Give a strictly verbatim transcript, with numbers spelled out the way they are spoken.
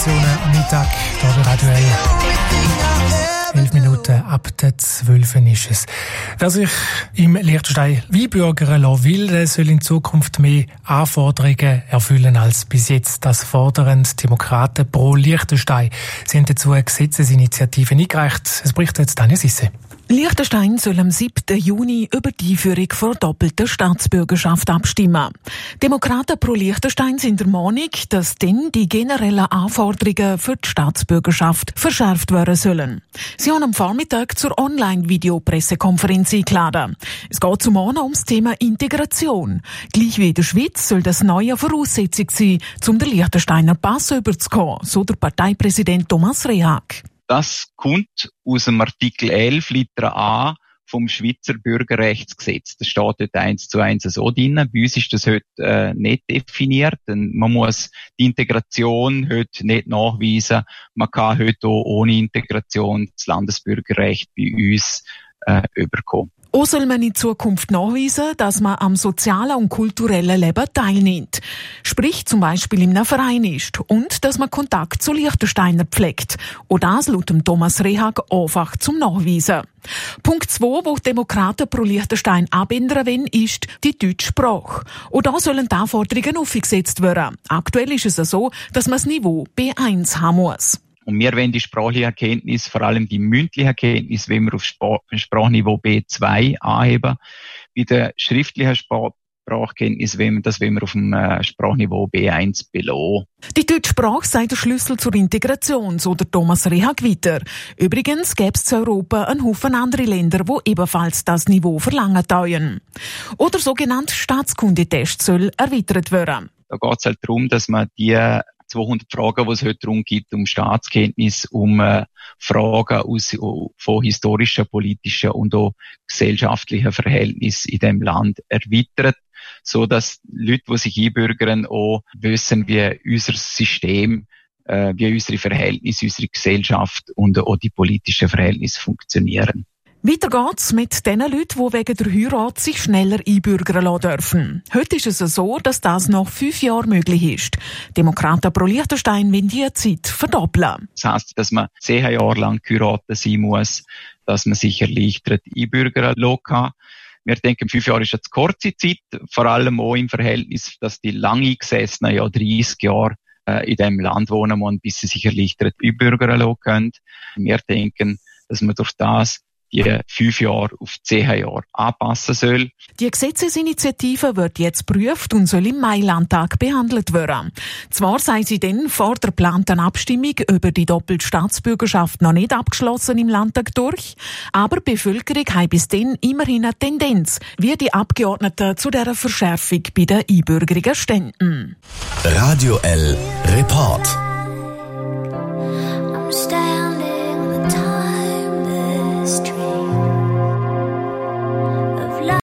Informationen am Mittag hier bei Radio L. Elf Minuten ab der zwölf ist es. Wer sich im Liechtenstein einbürgern lassen will, der soll in Zukunft mehr Anforderungen erfüllen als bis jetzt. Das fordern die Demokraten pro Liechtenstein. Sie haben dazu eine Gesetzesinitiative eingereicht. Es berichtet jetzt Tanja Sisse. Liechtenstein soll am siebten Juni über die Einführung von doppelter Staatsbürgerschaft abstimmen. Demokraten pro Liechtenstein sind der Meinung, dass dann die generellen Anforderungen für die Staatsbürgerschaft verschärft werden sollen. Sie haben am Vormittag zur Online-Video-Pressekonferenz eingeladen. Es geht zum einen ums Thema Integration. Gleich wie in der Schweiz soll das neue Voraussetzung sein, um den Liechtensteiner Pass überzukommen, so der Parteipräsident Thomas Rehag. Das kommt aus dem Artikel elf Litera A vom Schweizer Bürgerrechtsgesetz. Das steht dort eins zu eins so drin. Bei uns ist das heute äh, nicht definiert. Man muss die Integration heute nicht nachweisen. Man kann heute auch ohne Integration das Landesbürgerrecht bei uns äh, überkommen. Auch soll man in Zukunft nachweisen, dass man am sozialen und kulturellen Leben teilnimmt. Sprich zum Beispiel in einem Verein ist und dass man Kontakt zu Liechtensteiner pflegt. Und das laut dem Thomas Rehag einfach zum Nachweisen. Punkt zwei, wo die Demokraten pro Liechtenstein abändern wollen, ist die deutsche Sprache. Und da sollen die Anforderungen aufgesetzt werden. Aktuell ist es so, dass man das Niveau B eins haben muss. Und wir wollen die sprachliche Erkenntnis, vor allem die mündliche Erkenntnis, wenn wir auf Sprachniveau B zwei anheben. Bei der schriftlichen Sprachkenntnis, wenn wir das wenn wir auf dem Sprachniveau B eins belassen. Die deutsche Sprache sei der Schlüssel zur Integration, so der Thomas Rehag weiter. Übrigens gäbe es zu Europa einen Haufen andere Länder, die ebenfalls das Niveau verlangen wollen. Oder sogenannte Staatskundetest soll erweitert werden. Da geht es halt darum, dass man die zweihundert Fragen, die es heute darum geht, um Staatskenntnis, um äh, Fragen aus, von historischen, politischen und auch gesellschaftlichen Verhältnissen in dem Land erweitert, so dass Leute, die sich einbürgern, auch wissen, wie unser System, äh, wie unsere Verhältnisse, unsere Gesellschaft und auch die politischen Verhältnisse funktionieren. Weiter geht's mit den Leuten, die wegen der Heirat sich schneller einbürgern lassen dürfen. Heute ist es so, dass das nach fünf Jahren möglich ist. Demokraten pro Liechtenstein wollen die Zeit verdoppeln. Das heisst, dass man zehn Jahre lang geheiratet sein muss, dass man sich erleichtert einbürgern lassen kann. Wir denken, fünf Jahre ist eine zu kurze Zeit, vor allem auch im Verhältnis, dass die lang Eingesessenen ja dreißig Jahre äh, in diesem Land wohnen müssen, bis sie sich erleichtert einbürgern lassen können. Wir denken, dass man durch das die fünf Jahre auf zehn Jahre anpassen soll. Die Gesetzesinitiative wird jetzt geprüft und soll im Mai-Landtag behandelt werden. Zwar sei sie dann vor der geplanten Abstimmung über die doppelte Staatsbürgerschaft noch nicht abgeschlossen im Landtag durch, aber die Bevölkerung hat bis dann immerhin eine Tendenz, wie die Abgeordneten zu dieser Verschärfung bei den Einbürgerungen ständen. Radio L Report.